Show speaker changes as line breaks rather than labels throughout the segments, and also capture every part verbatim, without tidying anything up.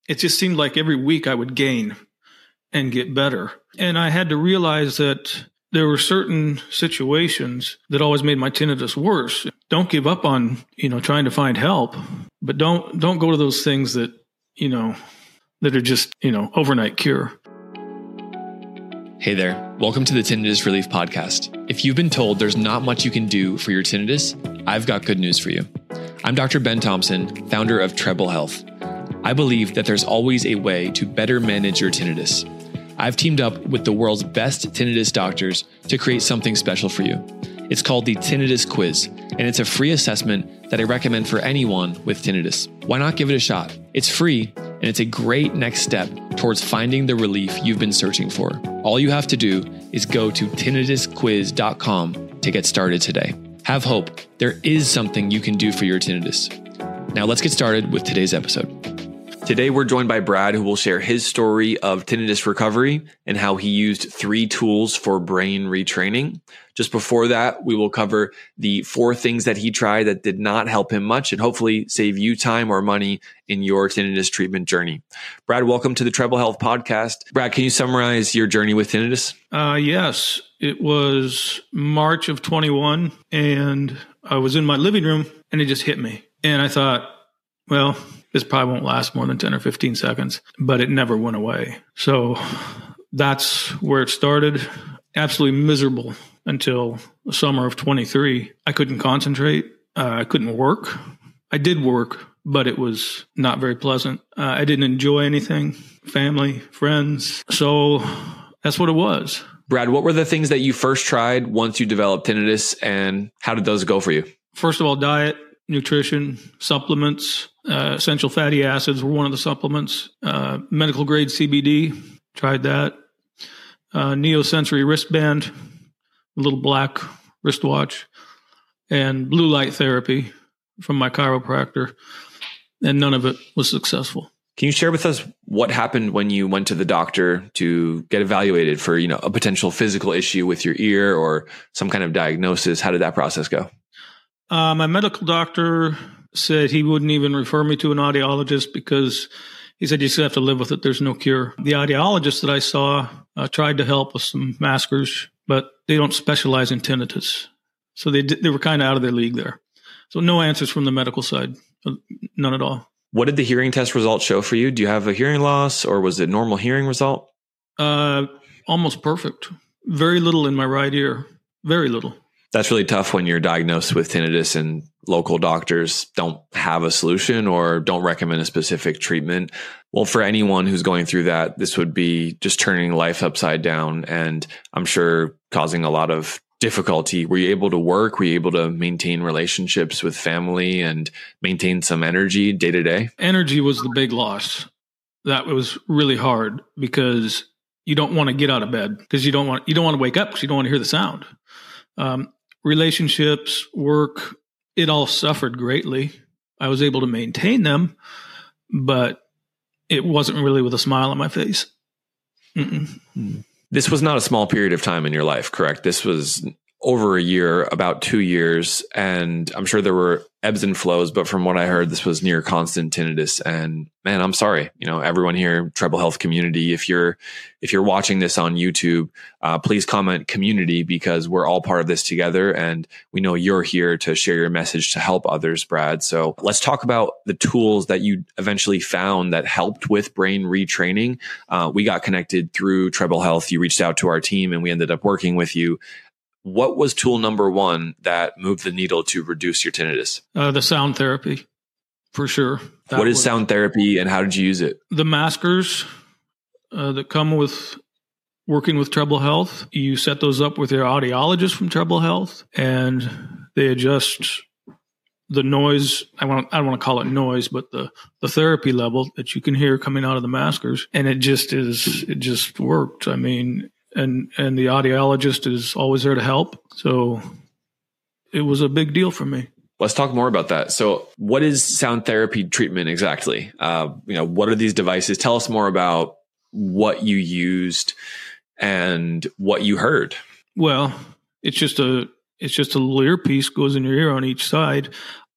it just seemed like every week I would gain and get better. And I had to realize that there were certain situations that always made my tinnitus worse. Don't give up on, you know, trying to find help, but don't don't go to those things that, you know, that are just, you know, overnight cure.
Hey there. Welcome to the Tinnitus Relief Podcast. If you've been told there's not much you can do for your tinnitus, I've got good news for you. I'm Doctor Ben Thompson, founder of Treble Health. I believe that there's always a way to better manage your tinnitus. I've teamed up with the world's best tinnitus doctors to create something special for you. It's called the Tinnitus Quiz, and it's a free assessment that I recommend for anyone with tinnitus. Why not give it a shot? It's free, and it's a great next step towards finding the relief you've been searching for. All you have to do is go to tinnitus quiz dot com to get started today. Have hope. There is something you can do for your tinnitus. Now let's get started with today's episode. Today, we're joined by Brad, who will share his story of tinnitus recovery and how he used three tools for brain retraining. Just before that, we will cover the four things that he tried that did not help him much and hopefully save you time or money in your tinnitus treatment journey. Brad, welcome to the Treble Health Podcast. Brad, can you summarize your journey with tinnitus?
Uh, yes, it was March of twenty-one, and I was in my living room, and it just hit me. And I thought, well, this probably won't last more than ten or fifteen seconds, but it never went away. So that's where it started. Absolutely miserable until the summer of twenty-three. I couldn't concentrate. Uh, I couldn't work. I did work, but it was not very pleasant. Uh, I didn't enjoy anything, family, friends. So that's what it was.
Brad, what were the things that you first tried once you developed tinnitus, and how did those go for you?
First of all, diet, nutrition, supplements. Uh, essential fatty acids were one of the supplements. Uh, medical grade C B D, tried that. Uh, Neosensory wristband, a little black wristwatch, and blue light therapy from my chiropractor, and none of it was successful.
Can you share with us what happened when you went to the doctor to get evaluated for, you know, a potential physical issue with your ear or some kind of diagnosis? How did that process go?
Uh, my medical doctor said he wouldn't even refer me to an audiologist because he said you just have to live with it. There's no cure. The audiologist that I saw uh, tried to help with some maskers, but they don't specialize in tinnitus. So they they were kind of out of their league there. So no answers from the medical side, none at all.
What did the hearing test results show for you? Do you have a hearing loss, or was it normal hearing result?
Uh, almost perfect. Very little in my right ear. Very little.
That's really tough when you're diagnosed with tinnitus and local doctors don't have a solution or don't recommend a specific treatment. Well, for anyone who's going through that, this would be just turning life upside down, and I'm sure causing a lot of difficulty. Were you able to work? Were you able to maintain relationships with family and maintain some energy day to day?
Energy was the big loss. That was really hard because you don't want to get out of bed because you don't want you don't want to wake up because you don't want to hear the sound. Um, relationships, work, it all suffered greatly. I was able to maintain them, but it wasn't really with a smile on my face. Mm-mm.
This was not a small period of time in your life, correct? This was over a year, about two years. And I'm sure there were ebbs and flows, but from what I heard, this was near constant tinnitus. And man, I'm sorry, you know, everyone here, Treble Health community, if you're, if you're watching this on YouTube, uh, please comment community, because we're all part of this together. And we know you're here to share your message to help others, Brad. So let's talk about the tools that you eventually found that helped with brain retraining. Uh, we got connected through Treble Health. You reached out to our team and we ended up working with you. What was tool number one that moved the needle to reduce your tinnitus?
Uh, the sound therapy, for sure. That
what is
was,
sound therapy and how did you use it?
The maskers uh, that come with working with Treble Health. You set those up with your audiologist from Treble Health, and they adjust the noise. I want I don't want to call it noise, but the, the therapy level that you can hear coming out of the maskers. And it just is, it just worked. I mean, And and the audiologist is always there to help. So it was a big deal for me.
Let's talk more about that. So what is sound therapy treatment exactly? Uh, you know, what are these devices? Tell us more about what you used and what you heard.
Well, it's just a it's just a little earpiece goes in your ear on each side.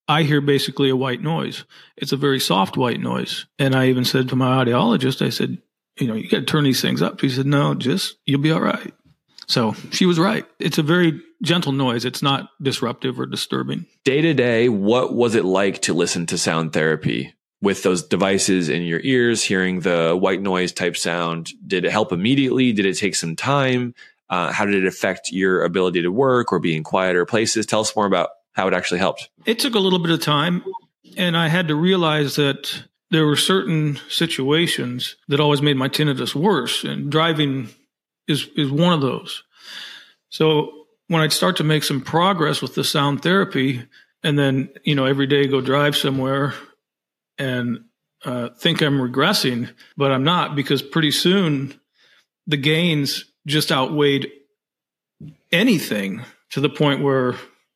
I hear basically a white noise. It's a very soft white noise. And I even said to my audiologist, I said, you know, you got to turn these things up. She said, no, just, you'll be all right. So she was right. It's a very gentle noise. It's not disruptive or disturbing.
Day to day, what was it like to listen to sound therapy with those devices in your ears, hearing the white noise type sound? Did it help immediately? Did it take some time? Uh, how did it affect your ability to work or be in quieter places? Tell us more about how it actually helped.
It took a little bit of time, and I had to realize that there were certain situations that always made my tinnitus worse, and driving is is one of those. So when I'd start to make some progress with the sound therapy, and then, you know, every day go drive somewhere and uh, think I'm regressing, but I'm not, because pretty soon the gains just outweighed anything, to the point where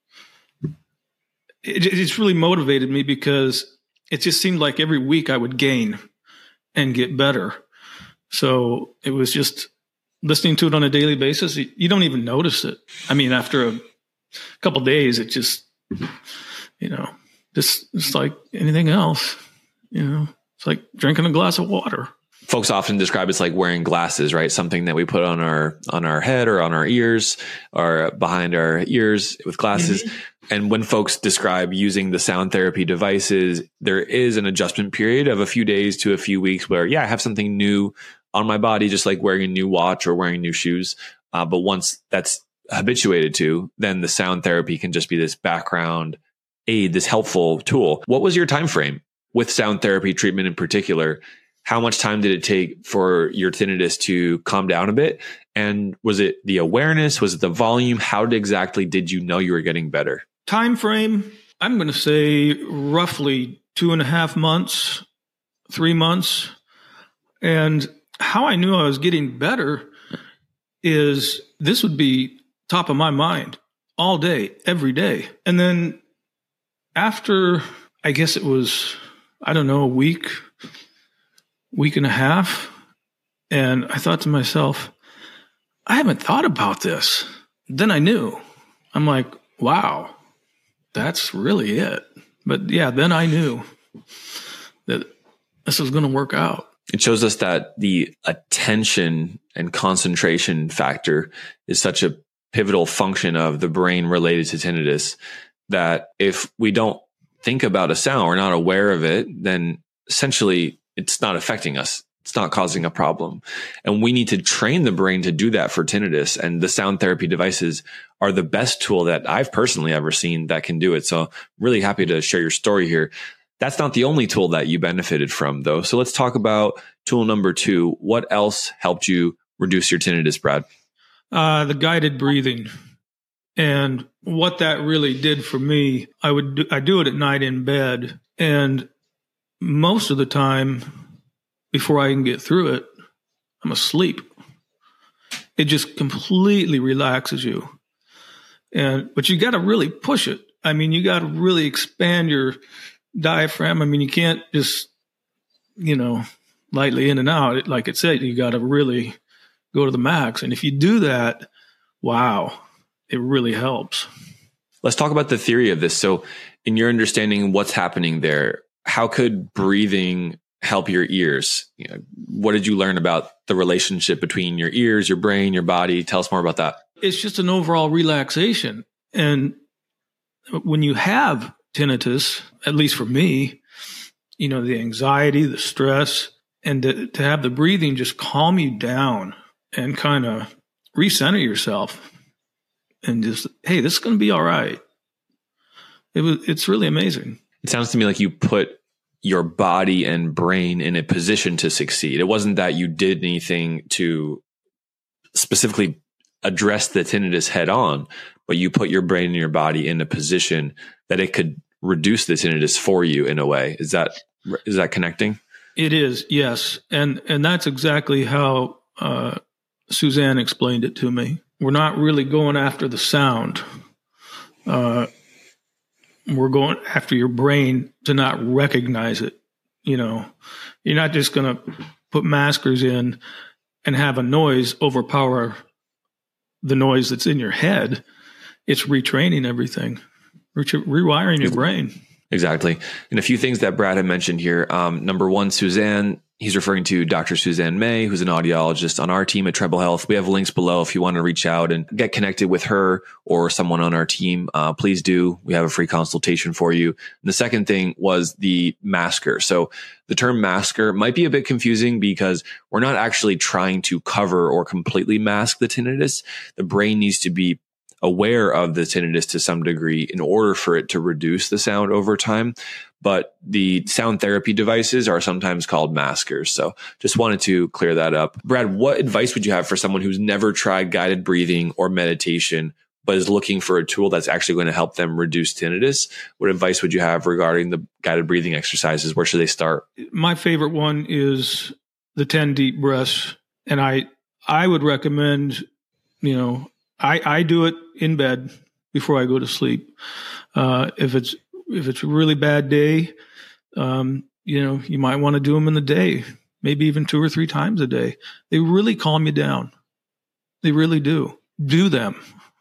it, it's really motivated me, because it just seemed like every week I would gain and get better. So it was just listening to it on a daily basis. You don't even notice it. I mean, after a couple of days, it just, you know, just it's like anything else, you know, it's like drinking a glass of water.
Folks often describe it's like wearing glasses, right? Something that we put on our on our head or on our ears or behind our ears with glasses. Mm-hmm. And when folks describe using the sound therapy devices, there is an adjustment period of a few days to a few weeks where, yeah, I have something new on my body, just like wearing a new watch or wearing new shoes. Uh, but once that's habituated to, then the sound therapy can just be this background aid, this helpful tool. What was your time frame with sound therapy treatment in particular? How much time did it take for your tinnitus to calm down a bit? And was it the awareness? Was it the volume? How exactly did you know you were getting better?
Time frame, I'm going to say roughly two and a half months, three months. And how I knew I was getting better is this would be top of my mind all day, every day. And then after, I guess it was, I don't know, a week, week and a half. And I thought to myself, I haven't thought about this. Then I knew. I'm like, wow, that's really it. But yeah, then I knew that this was going to work out.
It shows us that the attention and concentration factor is such a pivotal function of the brain related to tinnitus, that if we don't think about a sound, we're not aware of it, then essentially it's not affecting us. It's not causing a problem. And we need to train the brain to do that for tinnitus. And the sound therapy devices are the best tool that I've personally ever seen that can do it. So I'm really happy to share your story here. That's not the only tool that you benefited from, though. So let's talk about tool number two. What else helped you reduce your tinnitus, Brad?
Uh, the guided breathing. And what that really did for me, I would do, I do it at night in bed. And most of the time, before I can get through it, I'm asleep. It just completely relaxes you. And but you got to really push it. I mean, you got to really expand your diaphragm. I mean, you can't just, you know, lightly in and out. Like it said, you got to really go to the max. And if you do that, wow, it really helps.
Let's talk about the theory of this. So in your understanding, what's happening there? How could breathing help your ears? You know, what did you learn about the relationship between your ears, your brain, your body? Tell us more about that.
It's just an overall relaxation. And when you have tinnitus, at least for me, you know, the anxiety, the stress, and to, to have the breathing just calm you down and kind of recenter yourself and just, hey, this is going to be all right. It was, it's really amazing.
It sounds to me like you put your body and brain in a position to succeed. It wasn't that you did anything to specifically address the tinnitus head on, but you put your brain and your body in a position that it could reduce the tinnitus for you in a way. Is that, is that connecting?
It is, yes. And, and that's exactly how uh, Suzanne explained it to me. We're not really going after the sound. Uh, we're going after your brain to not recognize it. You know, you're not just going to put maskers in and have a noise overpower the noise that's in your head. It's retraining everything, re- rewiring your brain.
Exactly. And a few things that Brad had mentioned here. Um, number one, Suzanne, he's referring to Doctor Suzanne May, who's an audiologist on our team at Treble Health. We have links below if you want to reach out and get connected with her or someone on our team. Uh, please do. We have a free consultation for you. And the second thing was the masker. So the term masker might be a bit confusing because we're not actually trying to cover or completely mask the tinnitus. The brain needs to be aware of the tinnitus to some degree in order for it to reduce the sound over time. But the sound therapy devices are sometimes called maskers. So just wanted to clear that up. Brad, what advice would you have for someone who's never tried guided breathing or meditation, but is looking for a tool that's actually going to help them reduce tinnitus? What advice would you have regarding the guided breathing exercises? Where should they start?
My favorite one is the ten deep breaths. And I, I would recommend, you know, I, I do it in bed before I go to sleep. Uh, if it's if it's a really bad day, um, you know, you might want to do them in the day, maybe even two or three times a day. They really calm you down. They really do. Do them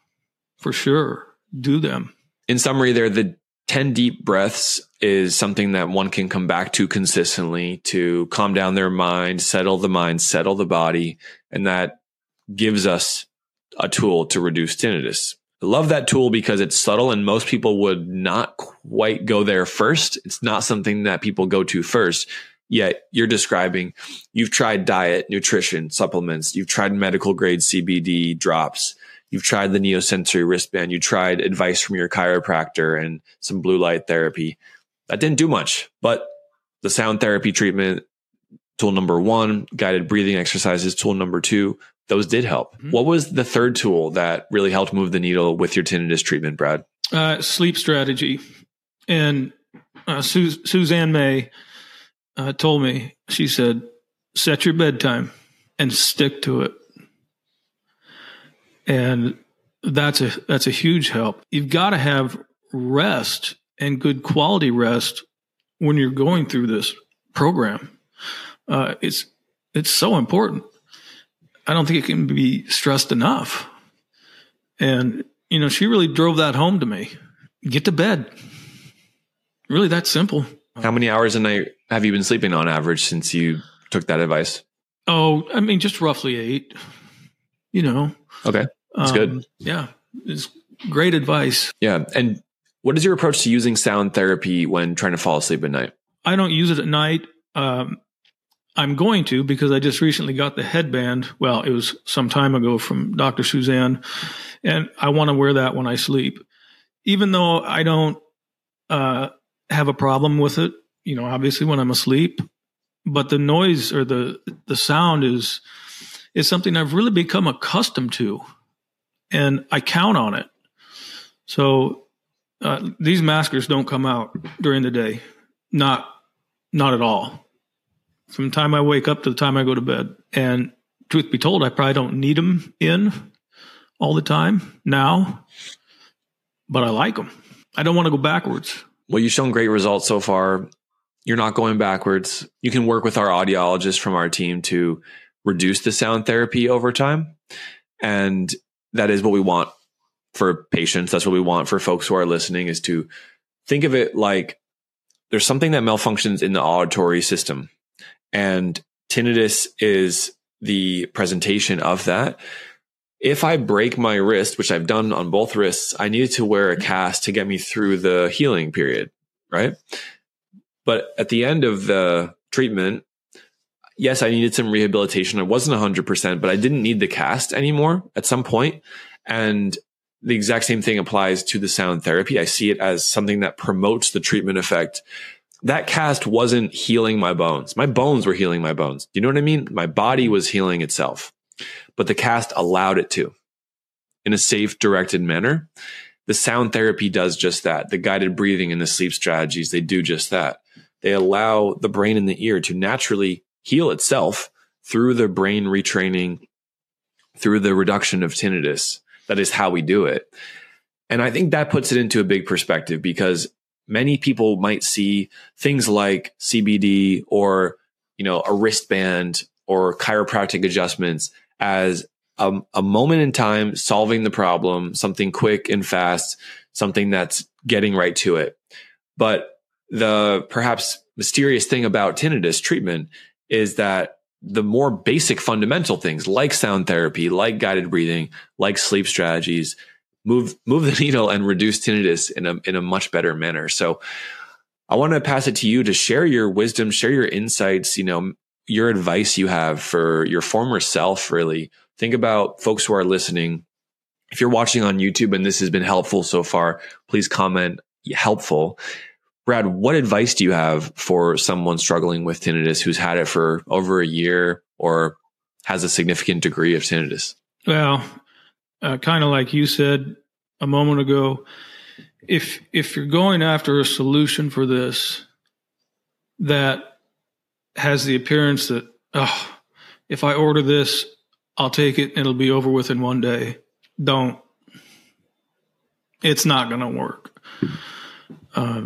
for sure. Do them.
In summary, there, the ten deep breaths is something that one can come back to consistently to calm down their mind, settle the mind, settle the body, and that gives us a tool to reduce tinnitus. I love that tool because it's subtle and most people would not quite go there first. It's not something that people go to first. Yet you're describing, you've tried diet, nutrition, supplements, you've tried medical grade C B D drops, you've tried the Neosensory wristband, you tried advice from your chiropractor and some blue light therapy. That didn't do much, but the sound therapy treatment, tool number one, guided breathing exercises, tool number two, those did help. Mm-hmm. What was the third tool that really helped move the needle with your tinnitus treatment, Brad?
Uh, sleep strategy. And uh, Su- Suzanne May uh, told me, she said, set your bedtime and stick to it. And that's a that's a huge help. You've got to have rest and good quality rest when you're going through this program. Uh, it's it's so important. I don't think it can be stressed enough. And, you know, she really drove that home to me. Get to bed. Really that simple.
How many hours a night have you been sleeping on average since you took that advice?
Oh, I mean, just roughly eight, you know.
Okay. That's um, good.
Yeah. It's great advice.
Yeah. And what is your approach to using sound therapy when trying to fall asleep at night?
I don't use it at night. Um, I'm going to because I just recently got the headband. Well, it was some time ago from Doctor Suzanne, and I want to wear that when I sleep. Even though I don't uh, have a problem with it, you know, obviously when I'm asleep, but the noise or the the sound is is something I've really become accustomed to, and I count on it. So uh, these maskers don't come out during the day, not not at all. From the time I wake up to the time I go to bed. And truth be told, I probably don't need them in all the time now, but I like them. I don't want to go backwards.
Well, you've shown great results so far. You're not going backwards. You can work with our audiologist from our team to reduce the sound therapy over time. And that is what we want for patients. That's what we want for folks who are listening, is to think of it like there's something that malfunctions in the auditory system. And tinnitus is the presentation of that. If I break my wrist, which I've done on both wrists, I needed to wear a cast to get me through the healing period, right? But at the end of the treatment, yes, I needed some rehabilitation. I wasn't one hundred percent, but I didn't need the cast anymore at some point. And the exact same thing applies to the sound therapy. I see it as something that promotes the treatment effect. That cast wasn't healing my bones. My bones were healing my bones. Do you know what I mean? My body was healing itself, but the cast allowed it to in a safe, directed manner. The sound therapy does just that. The guided breathing and the sleep strategies, they do just that. They allow the brain and the ear to naturally heal itself through the brain retraining, through the reduction of tinnitus. That is how we do it. And I think that puts it into a big perspective, because many people might see things like C B D or, you know, a wristband or chiropractic adjustments as a, a moment in time solving the problem, something quick and fast, something that's getting right to it. But the perhaps mysterious thing about tinnitus treatment is that the more basic fundamental things like sound therapy, like guided breathing, like sleep strategies, move move the needle and reduce tinnitus in a in a much better manner. So I want to pass it to you to share your wisdom, share your insights, you know, your advice you have for your former self, really. Think about folks who are listening. If you're watching on YouTube and this has been helpful so far, please comment helpful. Brad, what advice do you have for someone struggling with tinnitus who's had it for over a year or has a significant degree of tinnitus?
Well, uh, kind of like you said a moment ago, if if you're going after a solution for this that has the appearance that, oh, if I order this, I'll take it and it'll be over with in one day, don't. It's not going to work. Uh,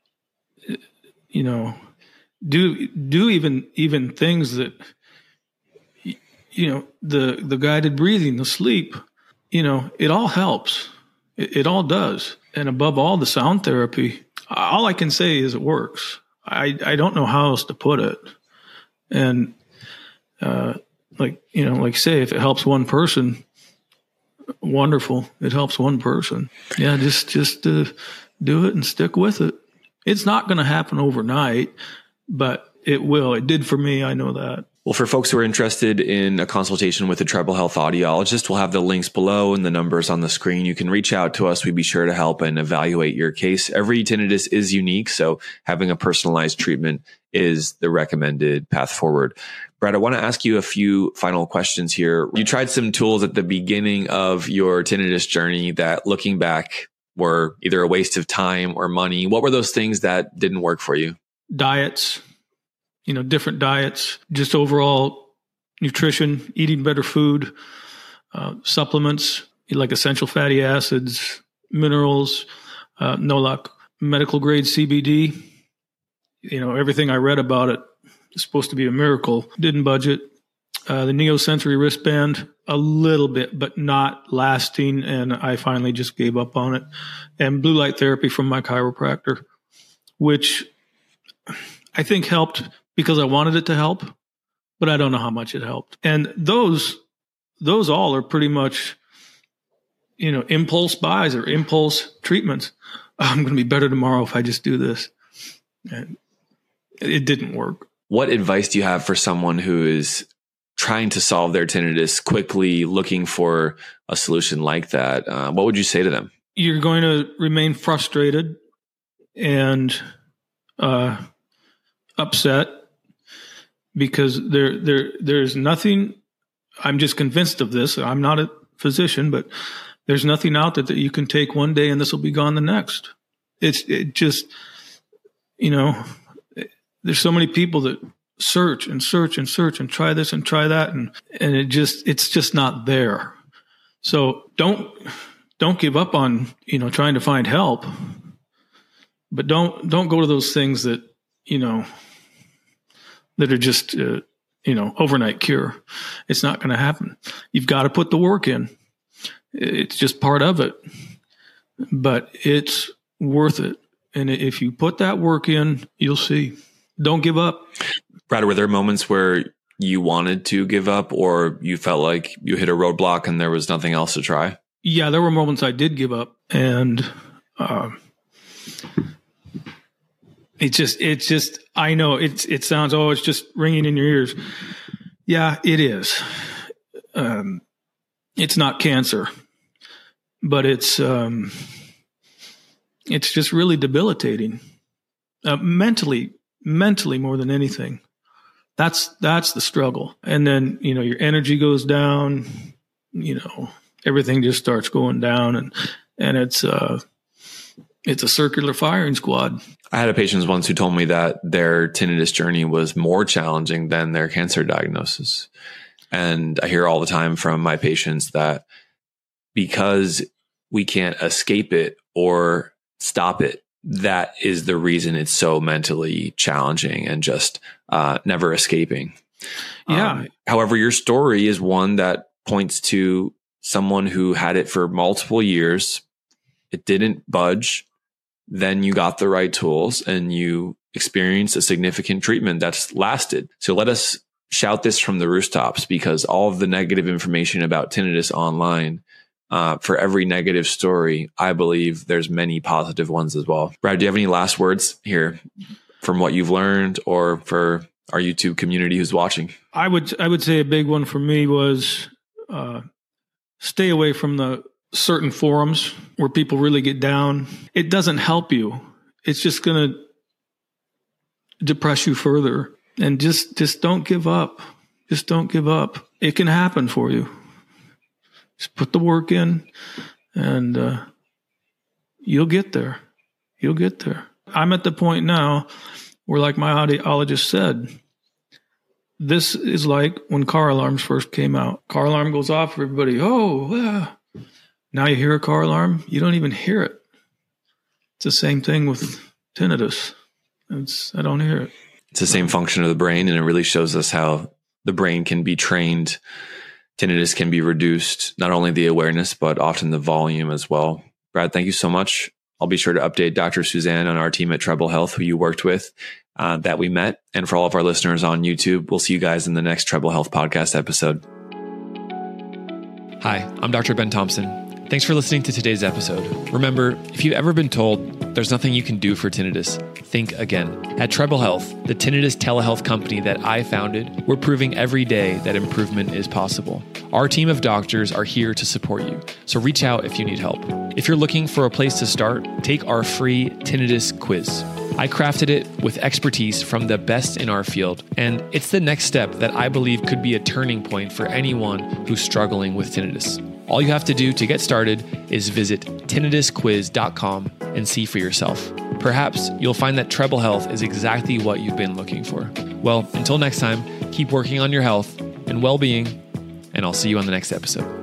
you know, do do even even things that, you know, the the guided breathing, the sleep, you know, it all helps. It, it all does. And above all, the sound therapy, all I can say is it works. I, I don't know how else to put it. And uh, like, you know, like say, if it helps one person, wonderful. It helps one person. Yeah, just just uh, do it and stick with it. It's not going to happen overnight, but it will. It did for me. I know that.
Well, for folks who are interested in a consultation with a Treble Health audiologist, we'll have the links below and the numbers on the screen. You can reach out to us. We'd be sure to help and evaluate your case. Every tinnitus is unique, so having a personalized treatment is the recommended path forward. Brad, I want to ask you a few final questions here. You tried some tools at the beginning of your tinnitus journey that, looking back, were either a waste of time or money. What were those things that didn't work for you?
Diets. You know, different diets, just overall nutrition, eating better food, uh, supplements like essential fatty acids, minerals, uh, no luck, medical grade C B D. You know, everything I read about it is supposed to be a miracle. Didn't budget. Uh, the Neosensory wristband, a little bit, but not lasting. And I finally just gave up on it. And blue light therapy from my chiropractor, which I think helped because I wanted it to help, but I don't know how much it helped. And those, those all are pretty much, you know, impulse buys or impulse treatments. Oh, I'm going to be better tomorrow if I just do this. And it didn't work.
What advice do you have for someone who is trying to solve their tinnitus quickly, looking for a solution like that? Uh, what would you say to them?
You're going to remain frustrated and uh, upset, because there, there, there's nothing. I'm just convinced of this. I'm not a physician, but there's nothing out there that you can take one day and this will be gone the next. It's it just, you know, there's so many people that search and search and search and try this and try that, and and it just it's just not there. So don't don't give up on, you know, trying to find help, but don't don't go to those things that, you know, that are just, uh, you know, overnight cure. It's not going to happen. You've got to put the work in. It's just part of it, but it's worth it. And if you put that work in, you'll see. Don't give up.
Brad, were there moments where you wanted to give up or you felt like you hit a roadblock and there was nothing else to try?
Yeah, there were moments I did give up, and uh, It's just, it's just, I know it's, it sounds, oh, it's just ringing in your ears. Yeah, it is. Um, it's not cancer, but it's, um, it's just really debilitating, uh, mentally, mentally more than anything. That's, that's the struggle. And then, you know, your energy goes down, you know, everything just starts going down, and, and it's, uh, it's a circular firing squad.
I had a patient once who told me that their tinnitus journey was more challenging than their cancer diagnosis. And I hear all the time from my patients that because we can't escape it or stop it, that is the reason it's so mentally challenging and just uh, never escaping.
Yeah.
Um, however, your story is one that points to someone who had it for multiple years. It didn't budge. then you got the right tools and you experienced a significant treatment that's lasted. So let us shout this from the rooftops, because all of the negative information about tinnitus online, uh, for every negative story, I believe there's many positive ones as well. Brad, do you have any last words here from what you've learned, or for our YouTube community who's watching?
I would I would say a big one for me was uh, stay away from the certain forums where people really get down. It doesn't help you. It's just going to depress you further. And just just don't give up. Just don't give up. It can happen for you. Just put the work in, and uh, you'll get there. You'll get there. I'm at the point now where, like my audiologist said, this is like when car alarms first came out. Car alarm goes off, everybody, oh, yeah. Now you hear a car alarm, you don't even hear it. It's the same thing with tinnitus. It's, I don't hear it.
It's the same function of the brain, and it really shows us how the brain can be trained. Tinnitus can be reduced, not only the awareness, but often the volume as well. Brad, thank you so much. I'll be sure to update Doctor Suzanne on our team at Treble Health, who you worked with, uh, that we met. And for all of our listeners on YouTube, we'll see you guys in the next Treble Health podcast episode. Hi, I'm Doctor Ben Thompson. Thanks for listening to today's episode. Remember, if you've ever been told there's nothing you can do for tinnitus, think again. At Treble Health, the tinnitus telehealth company that I founded, we're proving every day that improvement is possible. Our team of doctors are here to support you, so reach out if you need help. If you're looking for a place to start, take our free tinnitus quiz. I crafted it with expertise from the best in our field, and it's the next step that I believe could be a turning point for anyone who's struggling with tinnitus. All you have to do to get started is visit tinnitus quiz dot com and see for yourself. Perhaps you'll find that Treble Health is exactly what you've been looking for. Well, until next time, keep working on your health and well-being, and I'll see you on the next episode.